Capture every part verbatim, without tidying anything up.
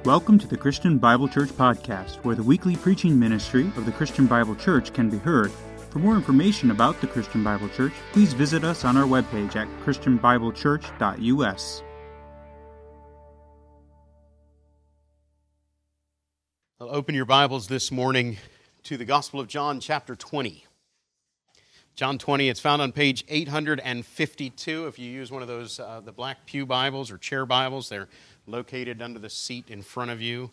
Welcome to the Christian Bible Church Podcast, where the weekly preaching ministry of the Christian Bible Church can be heard. For more information about the Christian Bible Church, please visit us on our webpage at christian bible church dot u s. Well, open your Bibles this morning to the Gospel of John, chapter twenty. John twenty, it's found on page eight hundred fifty-two. If you use one of those, uh, the black pew Bibles or chair Bibles, they're located under the seat in front of you.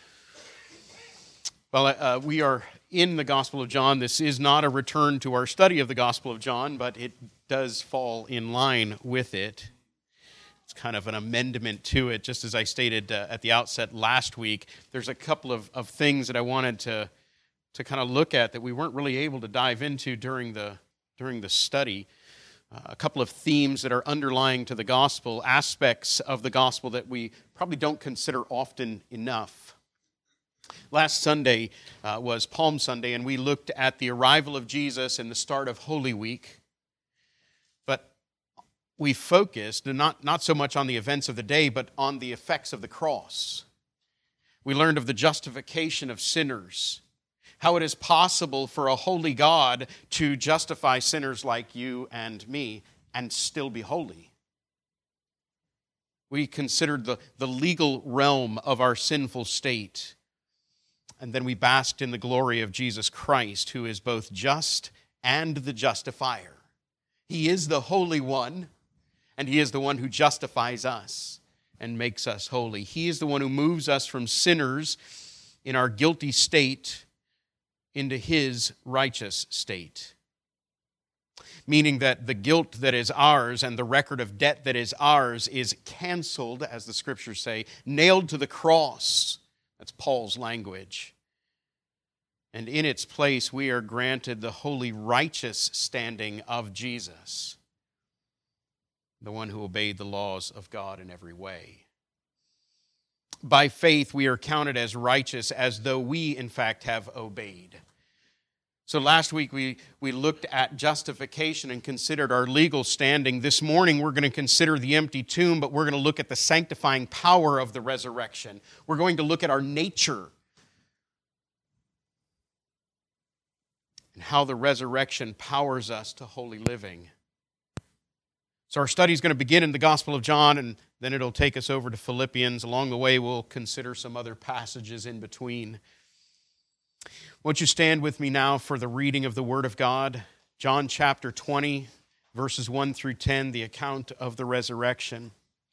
Well, uh, we are in the Gospel of John. This is not a return to our study of the Gospel of John, but it does fall in line with it. It's kind of an amendment to it. Just as I stated uh, at the outset last week, there's a couple of, of things that I wanted to, to kind of look at that we weren't really able to dive into during the, during the study. Uh, a couple of themes that are underlying to the gospel, aspects of the gospel that we probably don't consider often enough. Last Sunday uh, was Palm Sunday, and we looked at the arrival of Jesus and the start of Holy Week. But we focused not, not so much on the events of the day, but on the effects of the cross. We learned of the justification of sinners, how it is possible for a holy God to justify sinners like you and me and still be holy. We considered the, the legal realm of our sinful state. And then we basked in the glory of Jesus Christ, who is both just and the justifier. He is the Holy One, and He is the one who justifies us and makes us holy. He is the one who moves us from sinners in our guilty state into His righteous state. Meaning that the guilt that is ours and the record of debt that is ours is canceled, as the Scriptures say, nailed to the cross. That's Paul's language. And in its place, we are granted the holy, righteous standing of Jesus, the one who obeyed the laws of God in every way. By faith, we are counted as righteous as though we, in fact, have obeyed. So last week, we, we looked at justification and considered our legal standing. This morning, we're going to consider the empty tomb, but we're going to look at the sanctifying power of the resurrection. We're going to look at our nature and how the resurrection powers us to holy living. So our study is going to begin in the Gospel of John, and then it'll take us over to Philippians. Along the way, we'll consider some other passages in between. Won't you stand with me now for the reading of the Word of God? John chapter twenty, verses one through ten, the account of the resurrection.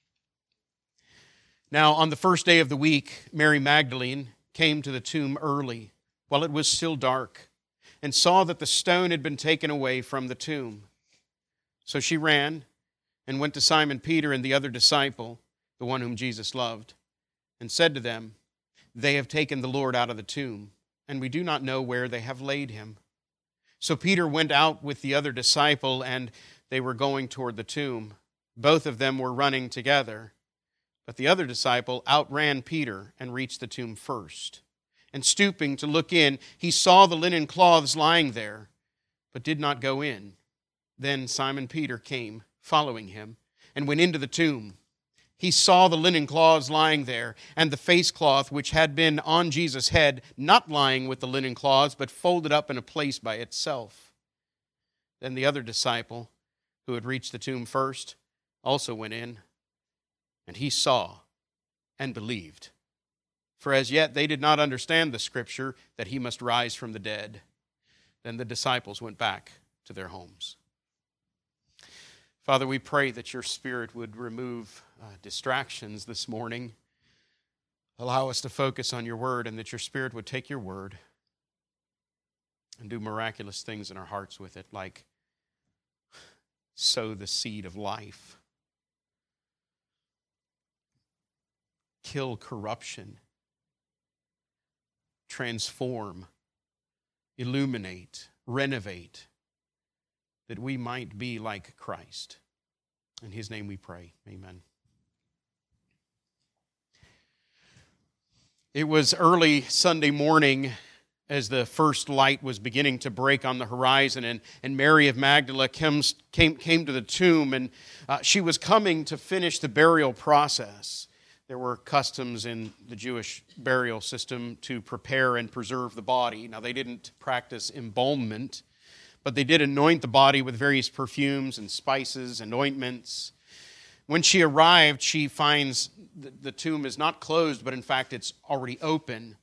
Now, on the first day of the week, Mary Magdalene came to the tomb early, while it was still dark, and saw that the stone had been taken away from the tomb. So she ran and went to Simon Peter and the other disciple, the one whom Jesus loved, and said to them, "They have taken the Lord out of the tomb, and we do not know where they have laid him." So Peter went out with the other disciple, and they were going toward the tomb. Both of them were running together. But the other disciple outran Peter and reached the tomb first. And stooping to look in, he saw the linen cloths lying there, but did not go in. Then Simon Peter came, following him, and went into the tomb. He saw the linen cloths lying there, and the face cloth which had been on Jesus' head, not lying with the linen cloths, but folded up in a place by itself. Then the other disciple, who had reached the tomb first, also went in, and he saw and believed. For as yet they did not understand the Scripture that he must rise from the dead. Then the disciples went back to their homes. Father, we pray that your Spirit would remove uh, distractions this morning. Allow us to focus on your word, and that your Spirit would take your word and do miraculous things in our hearts with it, like sow the seed of life, kill corruption, transform, illuminate, renovate, that we might be like Christ. In His name we pray. Amen. It was early Sunday morning as the first light was beginning to break on the horizon, and, and Mary of Magdala comes, came, came to the tomb, and uh, she was coming to finish the burial process. There were customs in the Jewish burial system to prepare and preserve the body. Now, they didn't practice embalmment, but they did anoint the body with various perfumes and spices and ointments. When she arrived, she finds the tomb is not closed, but in fact it's already open,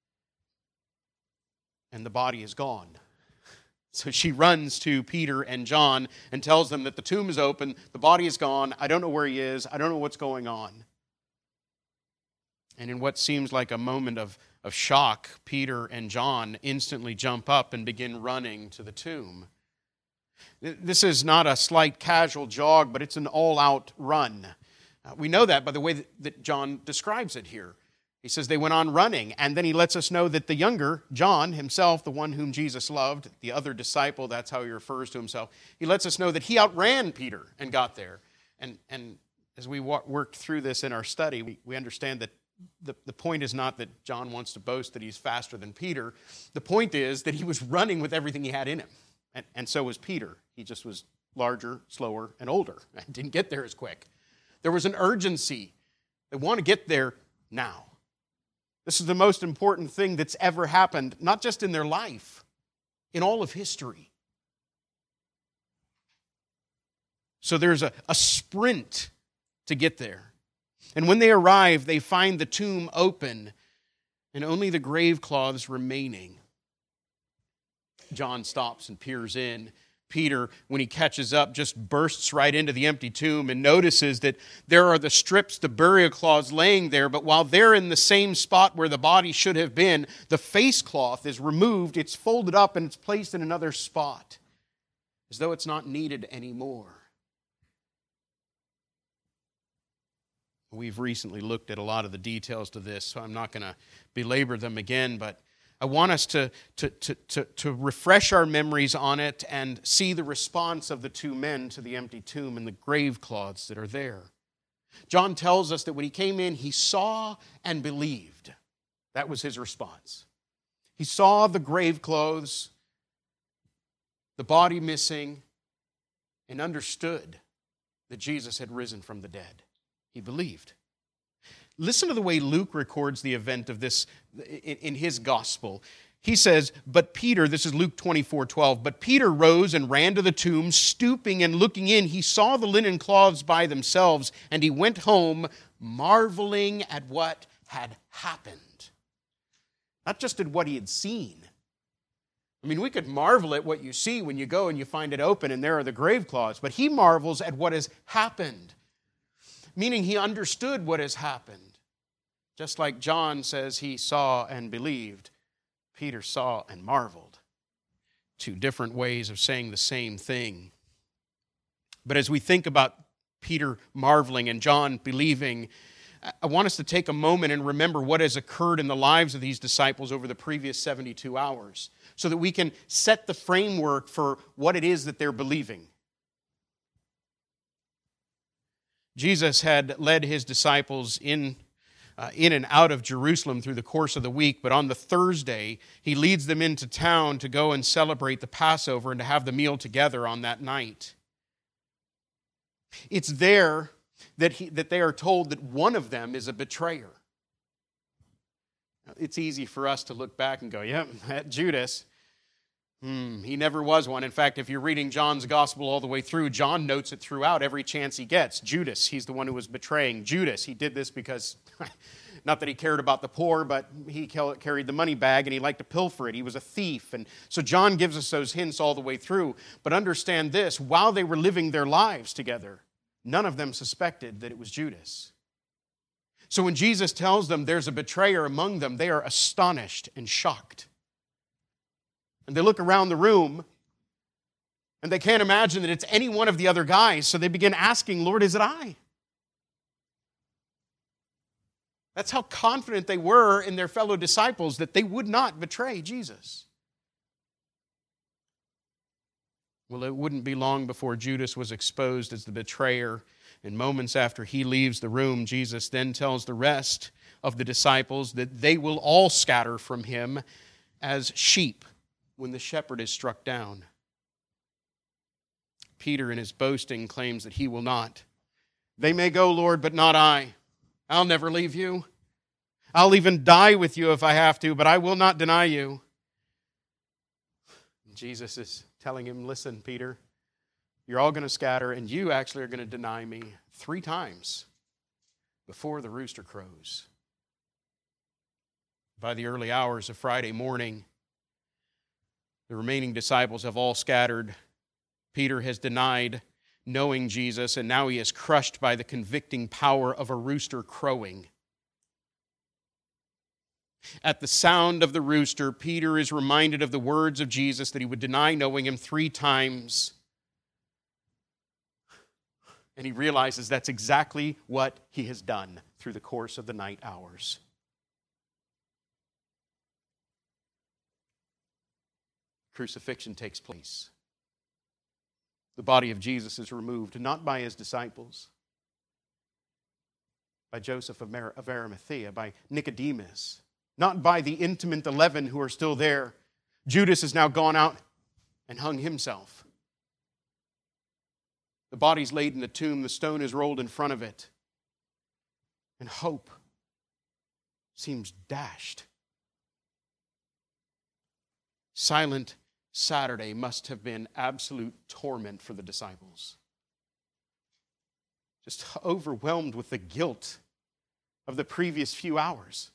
and the body is gone. So she runs to Peter and John and tells them that the tomb is open, the body is gone, I don't know where he is, I don't know what's going on. And in what seems like a moment of, of shock, Peter and John instantly jump up and begin running to the tomb. This is not a slight casual jog, but it's an all-out run. Uh, we know that by the way that, that John describes it here. He says they went on running, and then he lets us know that the younger, John himself, the one whom Jesus loved, the other disciple, that's how he refers to himself, he lets us know that he outran Peter and got there. And, and as we walk, worked through this in our study, we, we understand that the, the point is not that John wants to boast that he's faster than Peter. The point is that he was running with everything he had in him. And, and so was Peter. He just was larger, slower, and older, and didn't get there as quick. There was an urgency. They want to get there now. This is the most important thing that's ever happened, not just in their life, in all of history. So there's a, a sprint to get there. And when they arrive, they find the tomb open and only the grave cloths remaining. John stops and peers in. Peter, when he catches up, just bursts right into the empty tomb and notices that there are the strips, the burial cloths laying there, but while they're in the same spot where the body should have been, the face cloth is removed, it's folded up, and it's placed in another spot, as though it's not needed anymore. We've recently looked at a lot of the details to this, so I'm not going to belabor them again, but I want us to, to, to, to, to refresh our memories on it and see the response of the two men to the empty tomb and the grave cloths that are there. John tells us that when he came in, he saw and believed. That was his response. He saw the grave clothes, the body missing, and understood that Jesus had risen from the dead. He believed. Listen to the way Luke records the event of this in his gospel. He says, but Peter, this is Luke twenty-four twelve, but Peter rose and ran to the tomb, stooping and looking in. He saw the linen cloths by themselves, and he went home marveling at what had happened. Not just at what he had seen. I mean, we could marvel at what you see when you go and you find it open and there are the grave cloths, but he marvels at what has happened. Meaning he understood what has happened. Just like John says he saw and believed, Peter saw and marveled. Two different ways of saying the same thing. But as we think about Peter marveling and John believing, I want us to take a moment and remember what has occurred in the lives of these disciples over the previous seventy-two hours, so that we can set the framework for what it is that they're believing. Jesus had led his disciples in, uh, in and out of Jerusalem through the course of the week, but on the Thursday, he leads them into town to go and celebrate the Passover and to have the meal together on that night. It's there that, he, that they are told that one of them is a betrayer. Now, it's easy for us to look back and go, yeah, that Judas, Hmm, he never was one. In fact, if you're reading John's gospel all the way through, John notes it throughout every chance he gets. Judas, he's the one who was betraying. Judas, he did this because, not that he cared about the poor, but he carried the money bag and he liked to pilfer it. He was a thief. And so John gives us those hints all the way through. But understand this, while they were living their lives together, none of them suspected that it was Judas. So when Jesus tells them there's a betrayer among them, they are astonished and shocked. And they look around the room, and they can't imagine that it's any one of the other guys, so they begin asking, Lord, is it I? That's how confident they were in their fellow disciples that they would not betray Jesus. Well, it wouldn't be long before Judas was exposed as the betrayer, and moments after he leaves the room, Jesus then tells the rest of the disciples that they will all scatter from him as sheep when the shepherd is struck down. Peter, in his boasting, claims that he will not. They may go, Lord, but not I. I'll never leave you. I'll even die with you if I have to, but I will not deny you. Jesus is telling him, listen, Peter, you're all going to scatter, and you actually are going to deny me three times before the rooster crows. By the early hours of Friday morning, the remaining disciples have all scattered. Peter has denied knowing Jesus, and now he is crushed by the convicting power of a rooster crowing. At the sound of the rooster, Peter is reminded of the words of Jesus that he would deny knowing him three times. And he realizes that's exactly what he has done through the course of the night hours. Crucifixion takes place. The body of Jesus is removed, not by his disciples, by Joseph of Arimathea, by Nicodemus, not by the intimate eleven who are still there. Judas has now gone out and hung himself. The body's laid in the tomb, the stone is rolled in front of it, and hope seems dashed. Silent Saturday must have been absolute torment for the disciples. Just overwhelmed with the guilt of the previous few hours.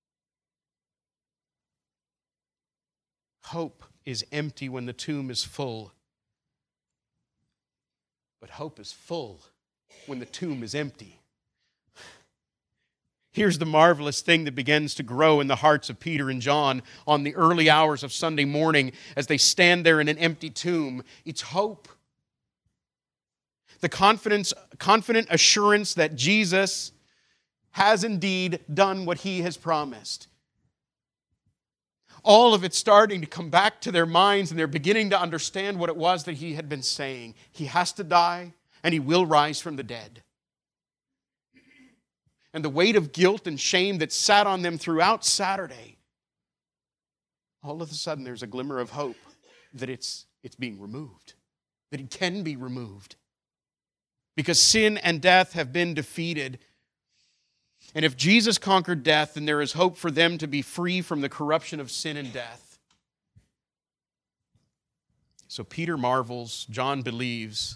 Hope is empty when the tomb is full. But hope is full when the tomb is empty. Here's the marvelous thing that begins to grow in the hearts of Peter and John on the early hours of Sunday morning as they stand there in an empty tomb. It's hope. The confidence, confident assurance that Jesus has indeed done what he has promised. All of it starting to come back to their minds, and they're beginning to understand what it was that he had been saying. He has to die, and he will rise from the dead. And the weight of guilt and shame that sat on them throughout Saturday, all of a sudden there's a glimmer of hope that it's, it's being removed, that it can be removed. Because sin and death have been defeated. And if Jesus conquered death, then there is hope for them to be free from the corruption of sin and death. So Peter marvels, John believes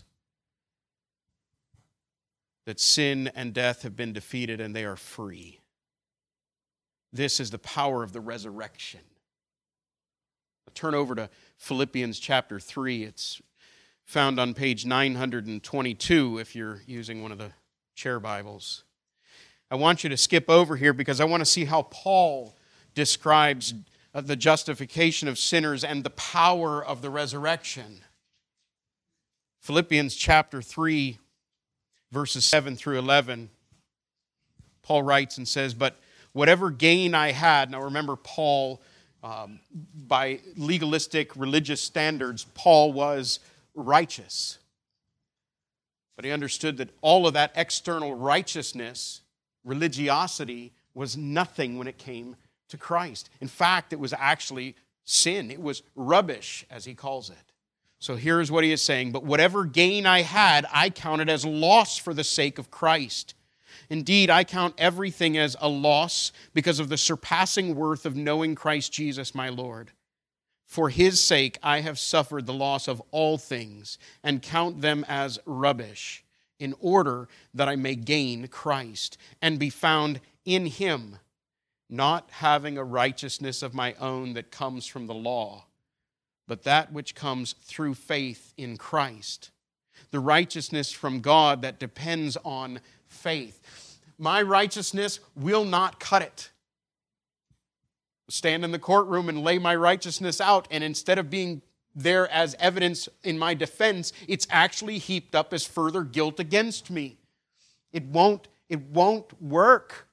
that sin and death have been defeated and they are free. This is the power of the resurrection. Turn over to Philippians chapter three. It's found on page nine hundred twenty-two if you're using one of the chair Bibles. I want you to skip over here because I want to see how Paul describes the justification of sinners and the power of the resurrection. Philippians chapter three, verses seven through eleven. Paul writes and says, "But whatever gain I had," now remember Paul, um, by legalistic religious standards, Paul was righteous. But he understood that all of that external righteousness, religiosity, was nothing when it came to Christ. In fact, it was actually sin. It was rubbish, as he calls it. So here's what he is saying. "But whatever gain I had, I counted as loss for the sake of Christ. Indeed, I count everything as a loss because of the surpassing worth of knowing Christ Jesus my Lord. For his sake I have suffered the loss of all things and count them as rubbish, in order that I may gain Christ and be found in him, not having a righteousness of my own that comes from the law, but that which comes through faith in Christ, the righteousness from God that depends on faith." My righteousness will not cut it. Stand in the courtroom and lay my righteousness out, and instead of being there as evidence in my defense, it's actually heaped up as further guilt against me. It won't, it won't work.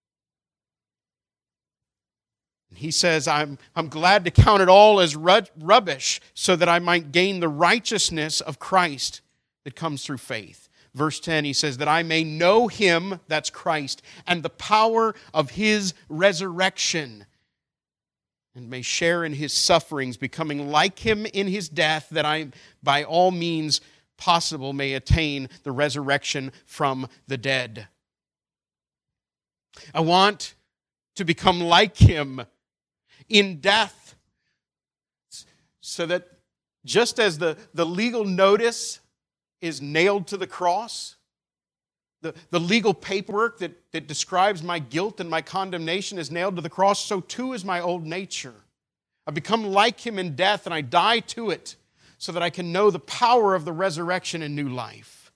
He says, I'm, I'm glad to count it all as rubbish so that I might gain the righteousness of Christ that comes through faith. Verse ten, he says, "That I may know him," that's Christ, "and the power of his resurrection, and may share in his sufferings, becoming like him in his death, that I by all means possible may attain the resurrection from the dead." I want to become like him in death, so that just as the, the legal notice is nailed to the cross, the, the legal paperwork that, that describes my guilt and my condemnation is nailed to the cross, so too is my old nature. I become like him in death, and I die to it so that I can know the power of the resurrection and new life.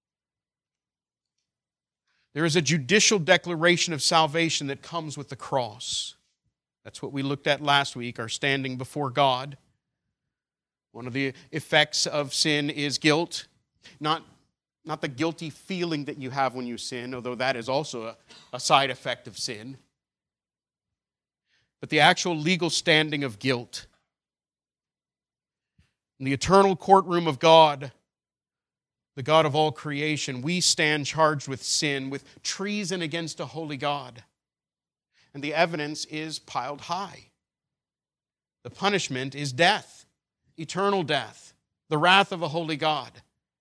There is a judicial declaration of salvation that comes with the cross. That's what we looked at last week, our standing before God. One of the effects of sin is guilt. Not, not the guilty feeling that you have when you sin, although that is also a, a side effect of sin. But the actual legal standing of guilt. In the eternal courtroom of God, the God of all creation, we stand charged with sin, with treason against a holy God. And the evidence is piled high. The punishment is death, eternal death, the wrath of a holy God.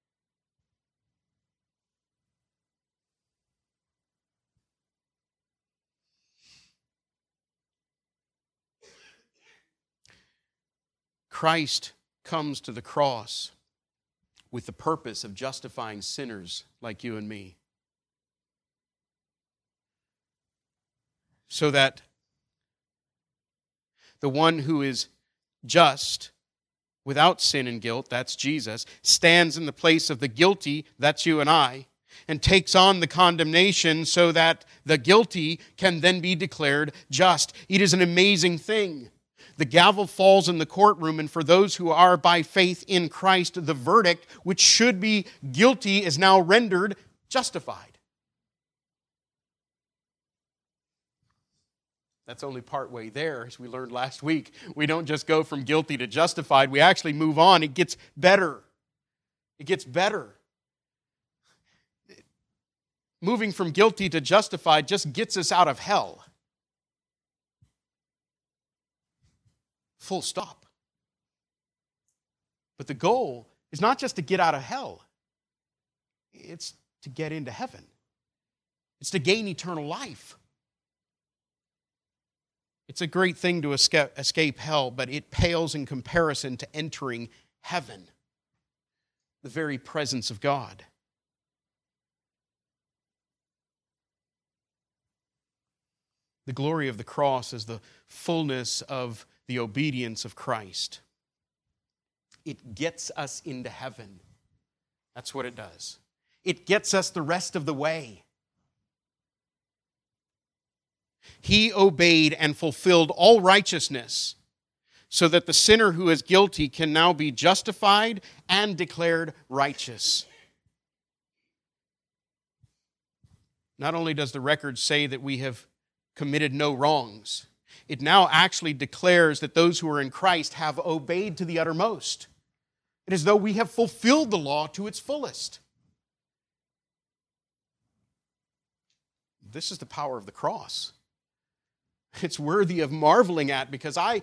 Christ comes to the cross with the purpose of justifying sinners like you and me, so that the one who is just, without sin and guilt, that's Jesus, stands in the place of the guilty, that's you and I, and takes on the condemnation so that the guilty can then be declared just. It is an amazing thing. The gavel falls in the courtroom, and for those who are by faith in Christ, the verdict, which should be guilty, is now rendered justified. That's only partway there, as we learned last week. We don't just go from guilty to justified. We actually move on. It gets better. It gets better. Moving from guilty to justified just gets us out of hell. Full stop. But the goal is not just to get out of hell. It's to get into heaven. It's to gain eternal life. It's a great thing to escape, escape hell, but it pales in comparison to entering heaven, the very presence of God. The glory of the cross is the fullness of the obedience of Christ. It gets us into heaven. That's what it does. It gets us the rest of the way. He obeyed and fulfilled all righteousness so that the sinner who is guilty can now be justified and declared righteous. Not only does the record say that we have committed no wrongs, it now actually declares that those who are in Christ have obeyed to the uttermost. It is as though we have fulfilled the law to its fullest. This is the power of the cross. It's worthy of marveling at, because I,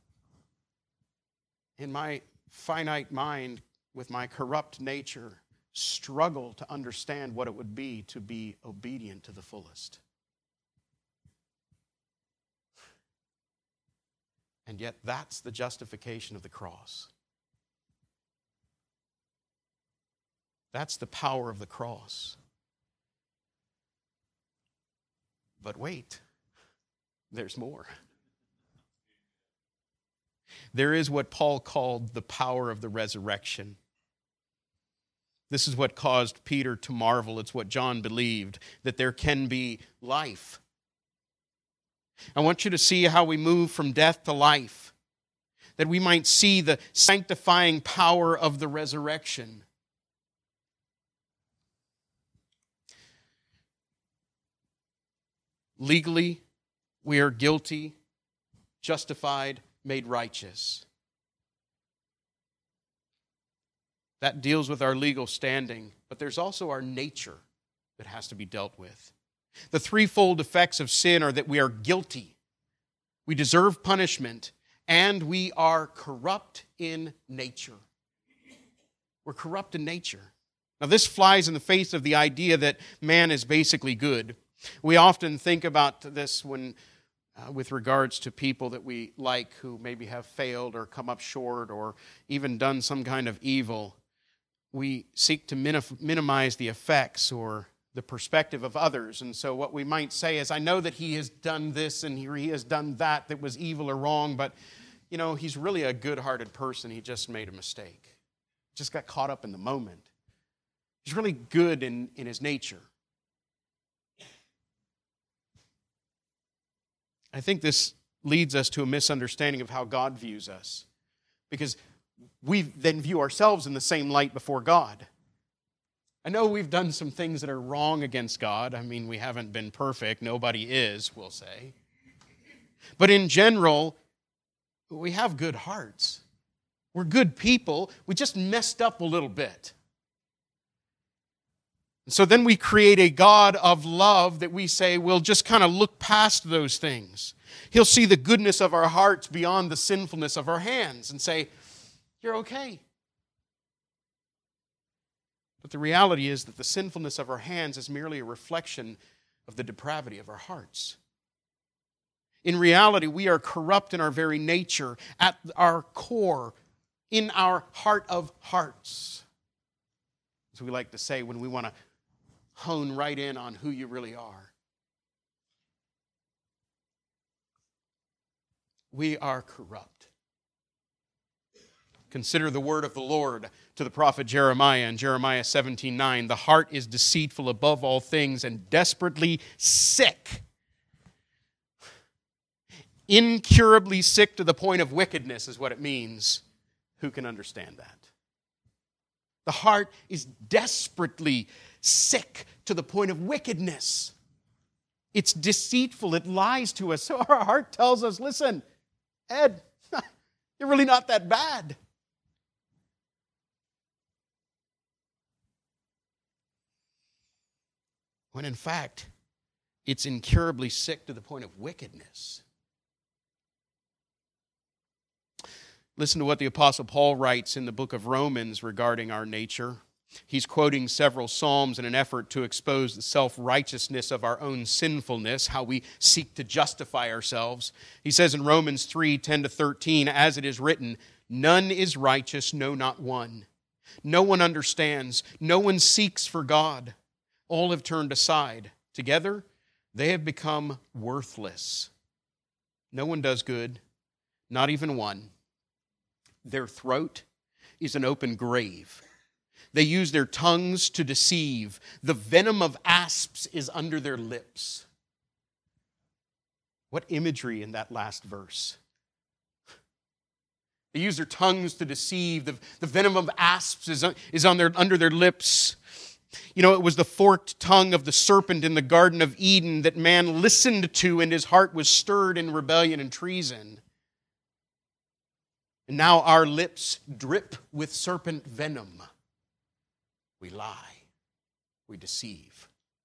in my finite mind, with my corrupt nature, struggle to understand what it would be to be obedient to the fullest. And yet that's the justification of the cross. That's the power of the cross. But wait, there's more. There is what Paul called the power of the resurrection. This is what caused Peter to marvel. It's what John believed, that there can be life. I want you to see how we move from death to life, that we might see the sanctifying power of the resurrection. Legally, we are guilty, justified, made righteous. That deals with our legal standing, but there's also our nature that has to be dealt with. The threefold effects of sin are that we are guilty, we deserve punishment, and we are corrupt in nature. We're corrupt in nature. Now, this flies in the face of the idea that man is basically good. We often think about this when, uh, with regards to people that we like who maybe have failed or come up short or even done some kind of evil. We seek to minim- minimize the effects or the perspective of others. And so what we might say is, I know that he has done this and he has done that that was evil or wrong, but, you know, he's really a good-hearted person. He just made a mistake. Just got caught up in the moment. He's really good in, in his nature. I think this leads us to a misunderstanding of how God views us, because we then view ourselves in the same light before God. I know we've done some things that are wrong against God. I mean, we haven't been perfect. Nobody is, we'll say. But in general, we have good hearts. We're good people. We just messed up a little bit. So then we create a God of love that we say will just kind of look past those things. He'll see the goodness of our hearts beyond the sinfulness of our hands and say, you're okay. But the reality is that the sinfulness of our hands is merely a reflection of the depravity of our hearts. In reality, we are corrupt in our very nature, at our core, in our heart of hearts. As we like to say when we want to hone right in on who you really are. We are corrupt. Consider the word of the Lord to the prophet Jeremiah in Jeremiah seventeen nine. The heart is deceitful above all things and desperately sick. Incurably sick to the point of wickedness is what it means. Who can understand that? The heart is desperately sick to the point of wickedness. It's deceitful. It lies to us. So our heart tells us, listen, Ed, you're really not that bad. When in fact, it's incurably sick to the point of wickedness. Listen to what the Apostle Paul writes in the book of Romans regarding our nature. He's quoting several Psalms in an effort to expose the self-righteousness of our own sinfulness, how we seek to justify ourselves. He says in Romans three ten to thirteen, as it is written, none is righteous, no, not one. No one understands, no one seeks for God. All have turned aside. Together, they have become worthless. No one does good, not even one. Their throat is an open grave. They use their tongues to deceive. The venom of asps is under their lips. What imagery in that last verse. They use their tongues to deceive. The, the venom of asps is, is on their, under their lips. You know, it was the forked tongue of the serpent in the Garden of Eden that man listened to, and his heart was stirred in rebellion and treason. And now our lips drip with serpent venom. We lie. We deceive.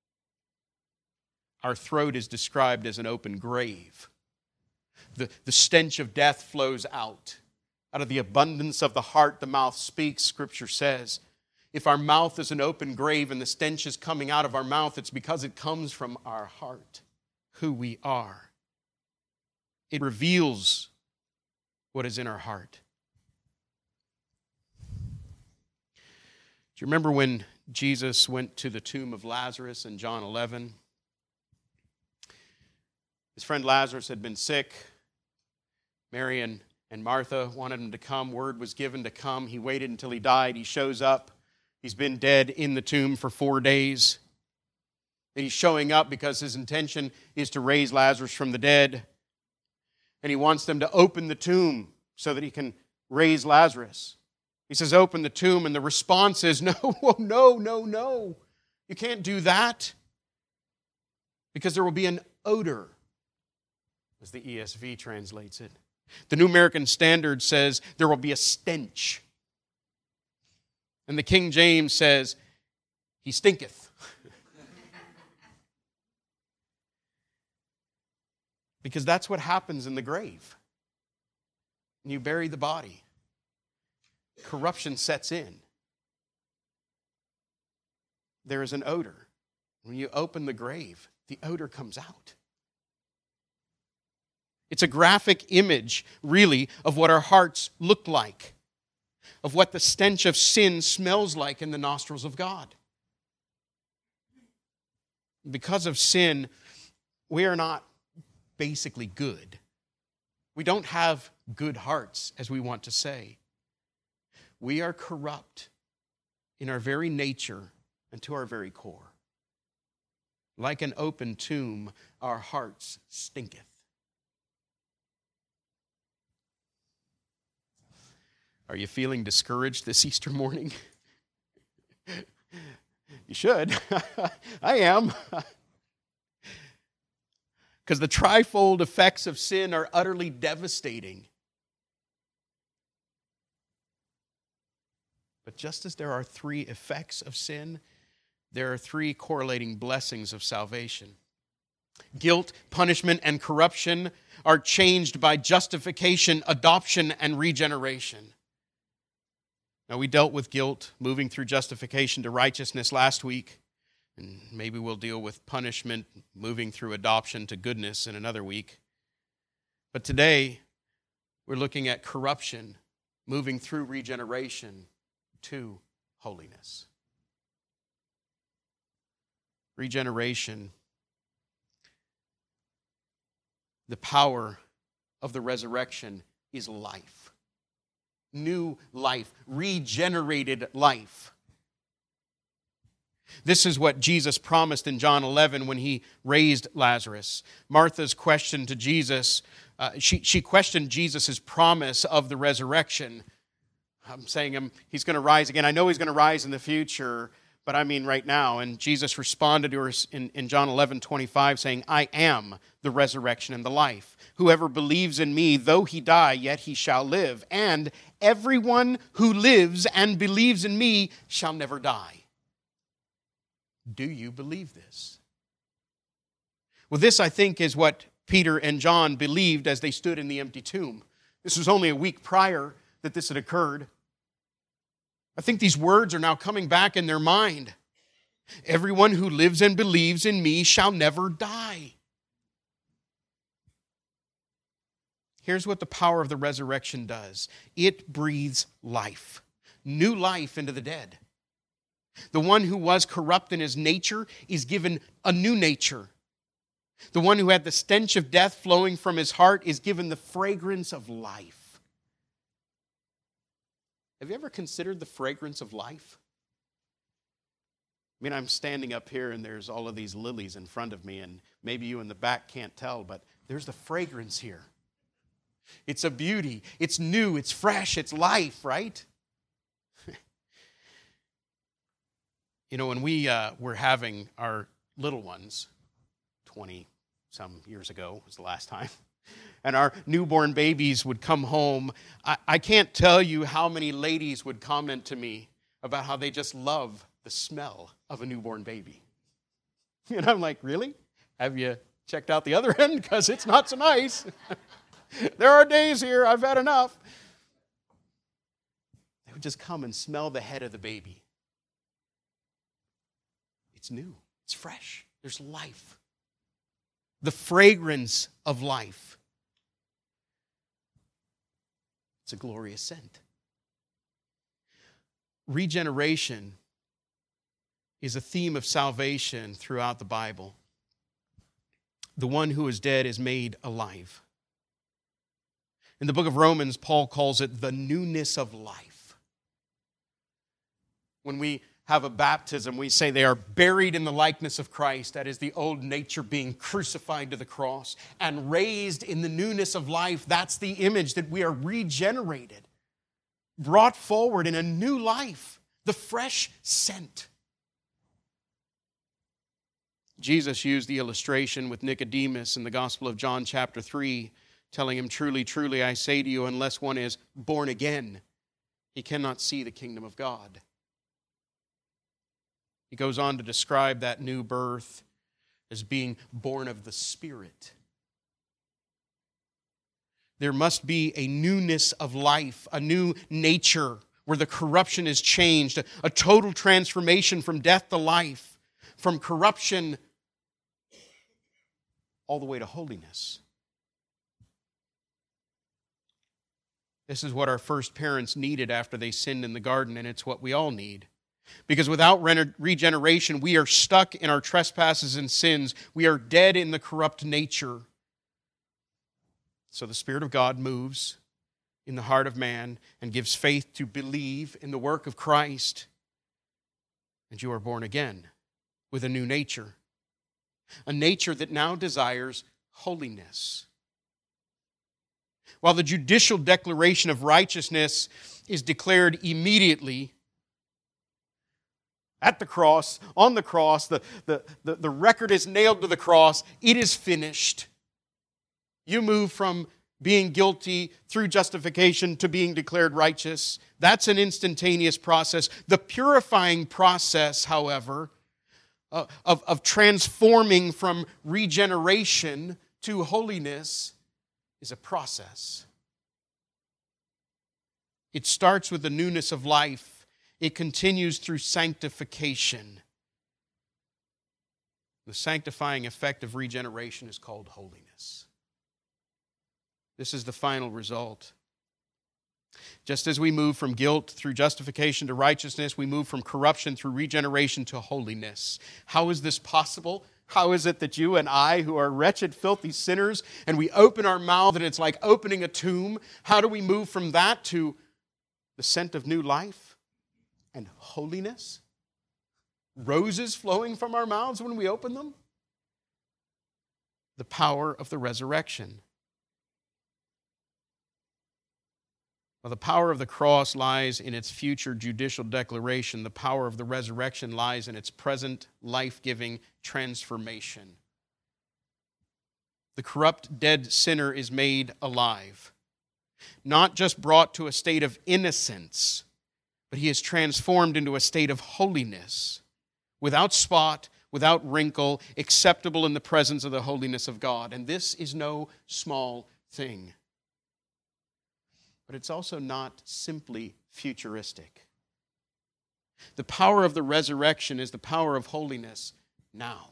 Our throat is described as an open grave. The, the stench of death flows out. Out of the abundance of the heart, the mouth speaks, Scripture says. If our mouth is an open grave and the stench is coming out of our mouth, it's because it comes from our heart, who we are. It reveals what is in our heart. Do you remember when Jesus went to the tomb of Lazarus in John eleven? His friend Lazarus had been sick. Mary and, and Martha wanted him to come. Word was given to come. He waited until he died. He shows up. He's been dead in the tomb for four days. And he's showing up because his intention is to raise Lazarus from the dead. And he wants them to open the tomb so that he can raise Lazarus. He says, open the tomb, and the response is, no, no, no, no. You can't do that because there will be an odor, as the E S V translates it. The New American Standard says there will be a stench. And the King James says, he stinketh. Because that's what happens in the grave. When you bury the body, corruption sets in. There is an odor. When you open the grave, the odor comes out. It's a graphic image, really, of what our hearts look like, of what the stench of sin smells like in the nostrils of God. Because of sin, we are not basically good. We don't have good hearts, as we want to say. We are corrupt in our very nature and to our very core. Like an open tomb, our hearts stinketh. Are you feeling discouraged this Easter morning? You should. I am. Because the trifold effects of sin are utterly devastating. But just as there are three effects of sin, there are three correlating blessings of salvation. Guilt, punishment, and corruption are changed by justification, adoption, and regeneration. Now, we dealt with guilt, moving through justification to righteousness last week, and maybe we'll deal with punishment, moving through adoption to goodness in another week. But today, we're looking at corruption, moving through regeneration to holiness. Regeneration, the power of the resurrection is life. New life, regenerated life. This is what Jesus promised in John eleven when he raised Lazarus. Martha's question to Jesus, uh, she, she questioned Jesus' promise of the resurrection. I'm saying him, he's going to rise again. I know he's going to rise in the future, but I mean right now. And Jesus responded to her in, in John eleven twenty-five saying, I am the resurrection and the life. Whoever believes in me, though he die, yet he shall live. And everyone who lives and believes in me shall never die. Do you believe this? Well, this, I think, is what Peter and John believed as they stood in the empty tomb. This was only a week prior that this had occurred. I think these words are now coming back in their mind. Everyone who lives and believes in me shall never die. Here's what the power of the resurrection does. It breathes life, new life into the dead. The one who was corrupt in his nature is given a new nature. The one who had the stench of death flowing from his heart is given the fragrance of life. Have you ever considered the fragrance of life? I mean, I'm standing up here and there's all of these lilies in front of me, and maybe you in the back can't tell, but there's the fragrance here. It's a beauty. It's new. It's fresh. It's life, right? You know, when we uh, were having our little ones, twenty-some years ago was the last time, and our newborn babies would come home, I, I can't tell you how many ladies would comment to me about how they just love the smell of a newborn baby. And I'm like, really? Have you checked out the other end? Because it's not so nice. There are days here, I've had enough. They would just come and smell the head of the baby. It's new. It's fresh. There's life. The fragrance of life. It's a glorious scent. Regeneration is a theme of salvation throughout the Bible. The one who is dead is made alive. In the book of Romans, Paul calls it the newness of life. When we have a baptism, we say they are buried in the likeness of Christ. That is the old nature being crucified to the cross and raised in the newness of life. That's the image that we are regenerated, brought forward in a new life, the fresh scent. Jesus used the illustration with Nicodemus in the Gospel of John chapter three, telling him, truly, truly, I say to you, unless one is born again, he cannot see the kingdom of God. He goes on to describe that new birth as being born of the Spirit. There must be a newness of life, a new nature where the corruption is changed, a, a total transformation from death to life, from corruption all the way to holiness. This is what our first parents needed after they sinned in the garden, and it's what we all need. Because without regeneration, we are stuck in our trespasses and sins. We are dead in the corrupt nature. So the Spirit of God moves in the heart of man and gives faith to believe in the work of Christ. And you are born again with a new nature. A nature that now desires holiness. While the judicial declaration of righteousness is declared immediately at the cross, on the cross, the, the, the, the record is nailed to the cross, it is finished. You move from being guilty through justification to being declared righteous. That's an instantaneous process. The purifying process, however, uh, of, of transforming from regeneration to holiness is a process. It starts with the newness of life. It continues through sanctification. The sanctifying effect of regeneration is called holiness. This is the final result. Just as we move from guilt through justification to righteousness, we move from corruption through regeneration to holiness. How is this possible? How is it that you and I, who are wretched, filthy sinners, and we open our mouth and it's like opening a tomb, how do we move from that to the scent of new life and holiness? Roses flowing from our mouths when we open them? The power of the resurrection. Well, the power of the cross lies in its future judicial declaration. The power of the resurrection lies in its present life-giving transformation. The corrupt, dead sinner is made alive. Not just brought to a state of innocence, but he is transformed into a state of holiness, without spot, without wrinkle, acceptable in the presence of the holiness of God. And this is no small thing. But it's also not simply futuristic. The power of the resurrection is the power of holiness now.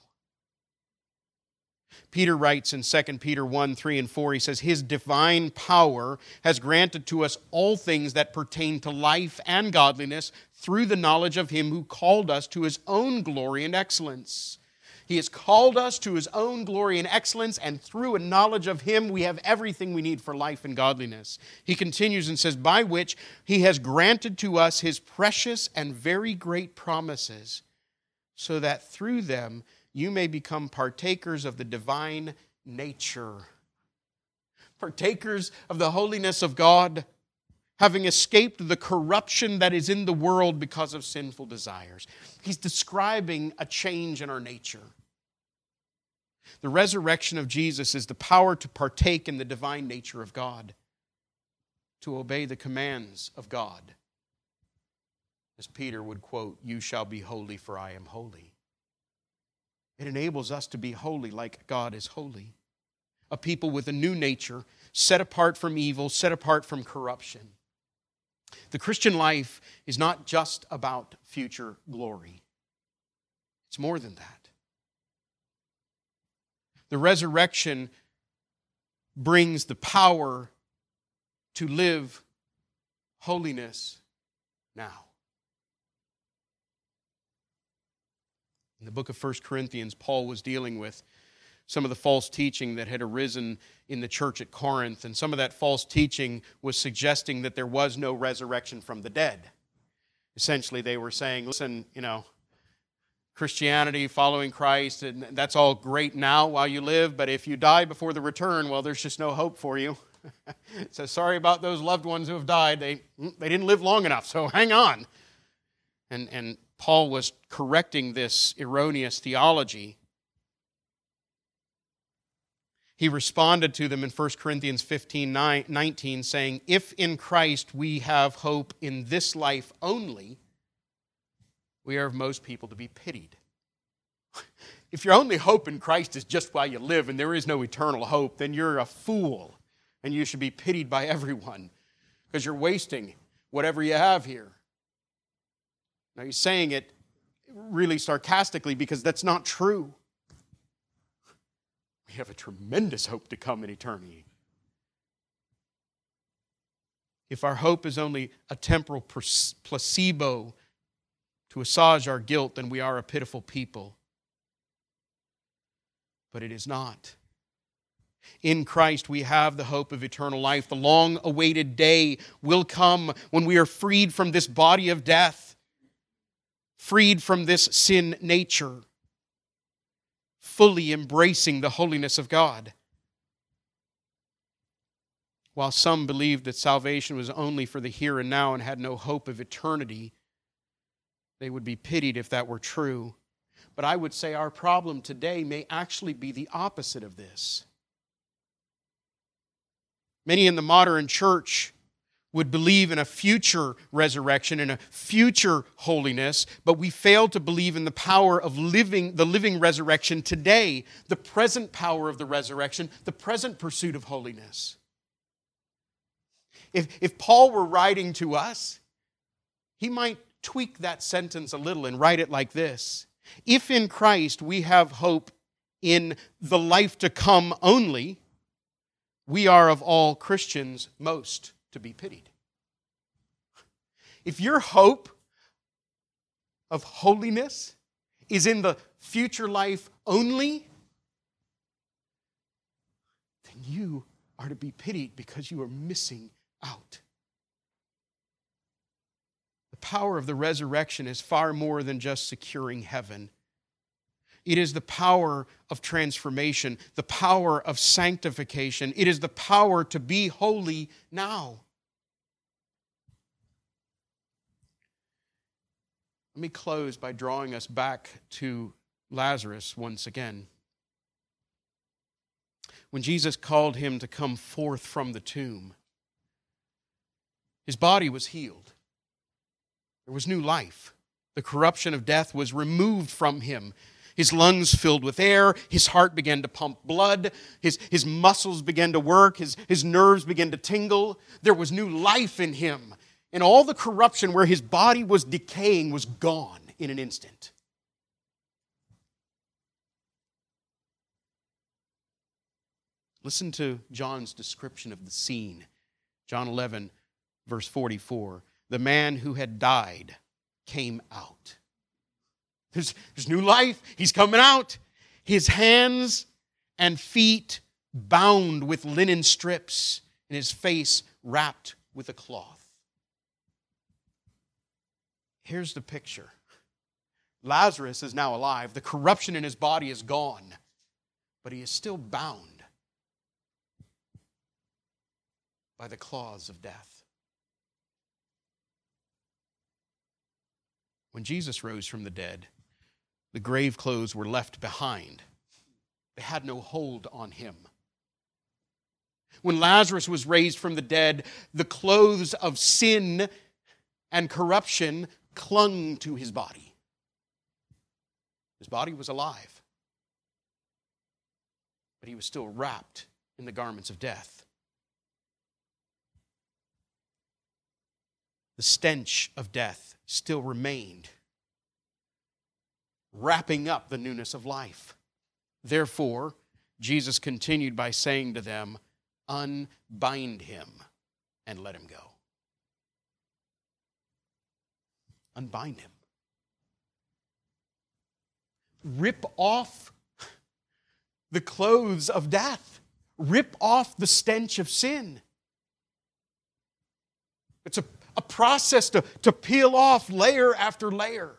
Peter writes in Second Peter one, three, and four, he says, His divine power has granted to us all things that pertain to life and godliness through the knowledge of Him who called us to His own glory and excellence. He has called us to His own glory and excellence, and through a knowledge of Him, we have everything we need for life and godliness. He continues and says, by which He has granted to us His precious and very great promises, so that through them you may become partakers of the divine nature. Partakers of the holiness of God, having escaped the corruption that is in the world because of sinful desires. He's describing a change in our nature. The resurrection of Jesus is the power to partake in the divine nature of God, to obey the commands of God. As Peter would quote, "You shall be holy, for I am holy." It enables us to be holy like God is holy. A people with a new nature, set apart from evil, set apart from corruption. The Christian life is not just about future glory. It's more than that. The resurrection brings the power to live holiness now. In the book of First Corinthians, Paul was dealing with some of the false teaching that had arisen in the church at Corinth, and some of that false teaching was suggesting that there was no resurrection from the dead. Essentially, they were saying, listen, you know, Christianity, following Christ, and that's all great now while you live, but if you die before the return, well, there's just no hope for you. So sorry about those loved ones who have died. They, they didn't live long enough, so hang on. And, and Paul was correcting this erroneous theology. He responded to them in First Corinthians fifteen, nineteen, saying, if in Christ we have hope in this life only, we are of most people to be pitied. If your only hope in Christ is just while you live and there is no eternal hope, then you're a fool and you should be pitied by everyone because you're wasting whatever you have here. Now he's saying it really sarcastically because that's not true. We we have a tremendous hope to come in eternity. If our hope is only a temporal placebo to assuage our guilt, then we are a pitiful people. But it is not. In Christ, we have the hope of eternal life. The long-awaited day will come when we are freed from this body of death, freed from this sin nature, fully embracing the holiness of God. While some believed that salvation was only for the here and now and had no hope of eternity, they would be pitied if that were true. But I would say our problem today may actually be the opposite of this. Many in the modern church would believe in a future resurrection and a future holiness, but we fail to believe in the power of living, the living resurrection today, the present power of the resurrection, the present pursuit of holiness. If, if Paul were writing to us, he might tweak that sentence a little and write it like this: if in Christ we have hope in the life to come only, we are of all Christians most to be pitied. If your hope of holiness is in the future life only, then you are to be pitied because you are missing out. The power of the resurrection is far more than just securing heaven. It is the power of transformation, the power of sanctification. It is the power to be holy now. Let me close by drawing us back to Lazarus once again. When Jesus called him to come forth from the tomb, his body was healed. There was new life. The corruption of death was removed from him. His lungs filled with air. His heart began to pump blood. His, his muscles began to work. His, his nerves began to tingle. There was new life in him. And all the corruption where his body was decaying was gone in an instant. Listen to John's description of the scene. John eleven, verse forty-four. The man who had died came out. There's, there's new life. He's coming out. His hands and feet bound with linen strips, and his face wrapped with a cloth. Here's the picture. Lazarus is now alive. The corruption in his body is gone, but he is still bound by the claws of death. When Jesus rose from the dead, the grave clothes were left behind. They had no hold on him. When Lazarus was raised from the dead, the clothes of sin and corruption clung to his body. His body was alive, but he was still wrapped in the garments of death. The stench of death still remained, wrapping up the newness of life. Therefore, Jesus continued by saying to them, "Unbind him and let him go." Unbind him. Rip off the clothes of death. Rip off the stench of sin. It's a, a process to, to peel off layer after layer.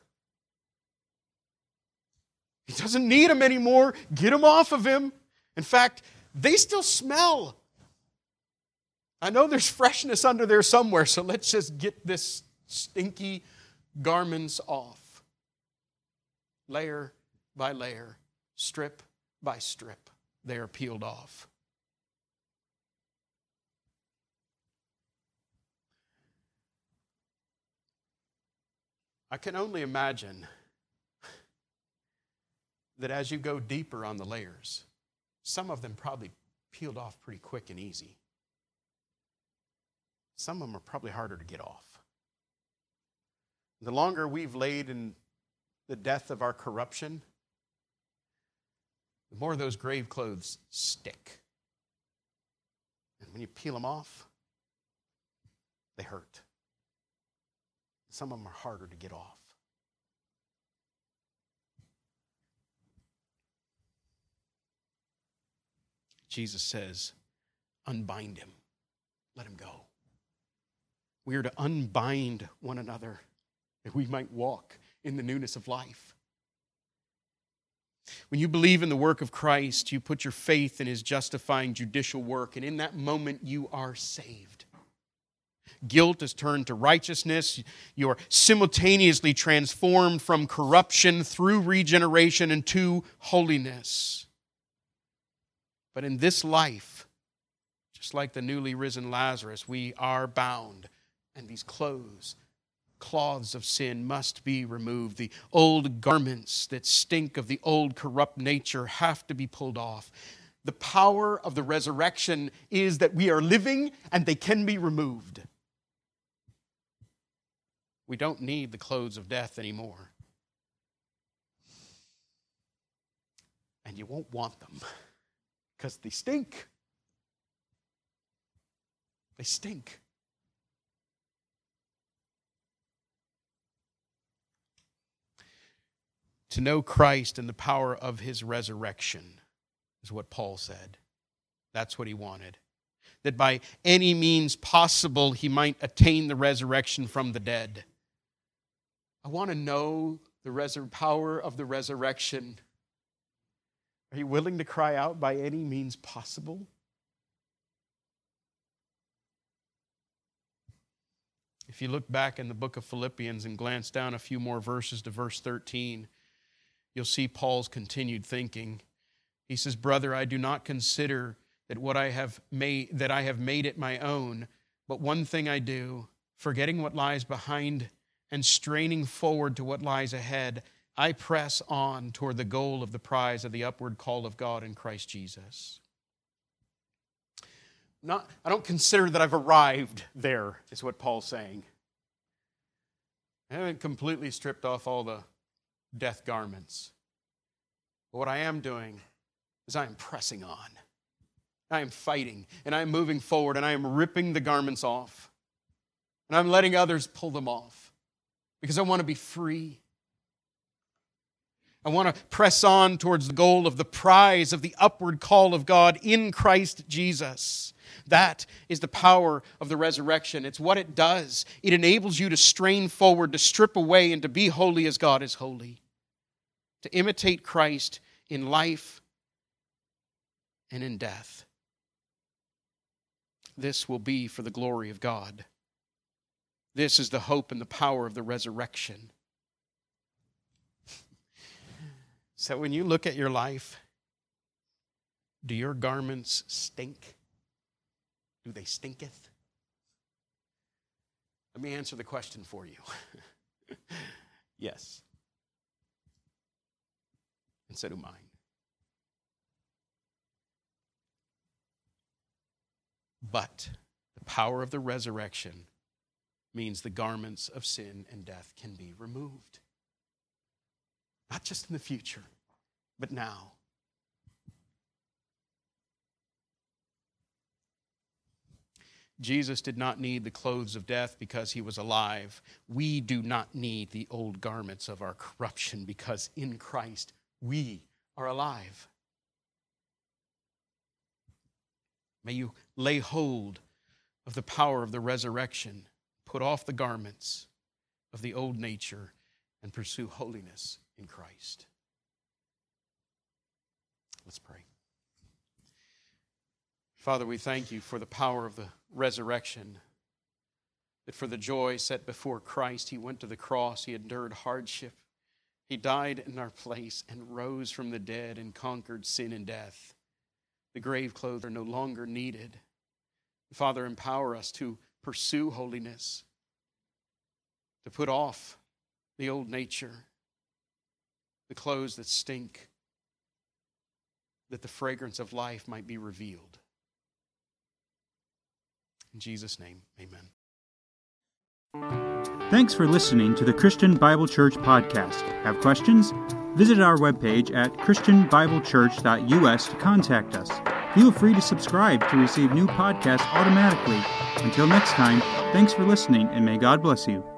He doesn't need them anymore. Get them off of him. In fact, they still smell. I know there's freshness under there somewhere, so let's just get this stinky garments off. Layer by layer, strip by strip, they are peeled off. I can only imagine that as you go deeper on the layers, some of them probably peeled off pretty quick and easy. Some of them are probably harder to get off. The longer we've laid in the death of our corruption, the more those grave clothes stick. And when you peel them off, they hurt. Some of them are harder to get off. Jesus says, unbind him. Let him go. We are to unbind one another that we might walk in the newness of life. When you believe in the work of Christ, you put your faith in his justifying judicial work, and in that moment you are saved. Guilt is turned to righteousness. You are simultaneously transformed from corruption through regeneration into holiness. But in this life, just like the newly risen Lazarus, we are bound, and these clothes, cloths of sin must be removed. The old garments that stink of the old corrupt nature have to be pulled off. The power of the resurrection is that we are living and they can be removed. We don't need the clothes of death anymore. And you won't want them because they stink. They stink. To know Christ and the power of his resurrection is what Paul said. That's what he wanted. That by any means possible he might attain the resurrection from the dead. I want to know the resur- power of the resurrection. Are you willing to cry out by any means possible? If you look back in the book of Philippians and glance down a few more verses to verse thirteen, you'll see Paul's continued thinking. He says, "Brother, I do not consider that what I have made that I have made it my own, but one thing I do, forgetting what lies behind and straining forward to what lies ahead, I press on toward the goal of the prize of the upward call of God in Christ Jesus." Not, I don't consider that I've arrived there, is what Paul's saying. I haven't completely stripped off all the death garments. But what I am doing is I am pressing on. I am fighting, and I am moving forward, and I am ripping the garments off. And I'm letting others pull them off because I want to be free. I want to press on towards the goal of the prize of the upward call of God in Christ Jesus. That is the power of the resurrection. It's what it does. It enables you to strain forward, to strip away, and to be holy as God is holy. To imitate Christ in life and in death. This will be for the glory of God. This is the hope and the power of the resurrection. So when you look at your life, do your garments stink? Do they stinketh? Let me answer the question for you. Yes. And so do mine. But the power of the resurrection means the garments of sin and death can be removed. Not just in the future, but now. Jesus did not need the clothes of death because he was alive. We do not need the old garments of our corruption because in Christ we are alive. May you lay hold of the power of the resurrection, put off the garments of the old nature, and pursue holiness in Christ. Let's pray. Father, we thank you for the power of the resurrection, that for the joy set before Christ, he went to the cross, he endured hardship, he died in our place and rose from the dead and conquered sin and death. The grave clothes are no longer needed. Father, empower us to pursue holiness, to put off the old nature, the clothes that stink, that the fragrance of life might be revealed. In Jesus' name, amen. Thanks for listening to the Christian Bible Church podcast. Have questions? Visit our webpage at christian bible church dot u s to contact us. Feel free to subscribe to receive new podcasts automatically. Until next time, thanks for listening, and may God bless you.